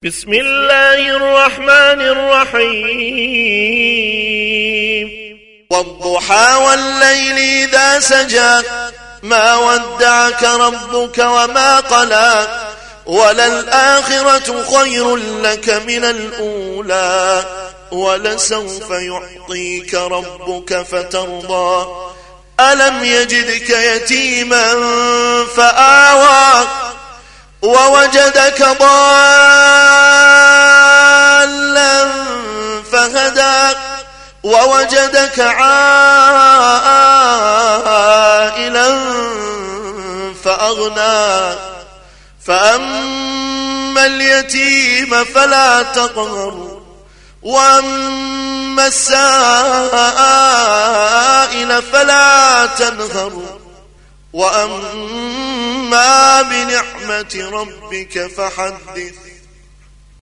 بسم الله الرحمن الرحيم والضحى والليل إذا سجى ما ودعك ربك وما قلى وللآخرة خير لك من الأولى ولسوف يعطيك ربك فترضى ألم يجدك يتيما فآوى ووجدك ضالا فهدى ووجدك عائلا فأغنى فأما اليتيم فلا تقهر وأما السائل فلا تنهر وأما بنعمة ربك فحدث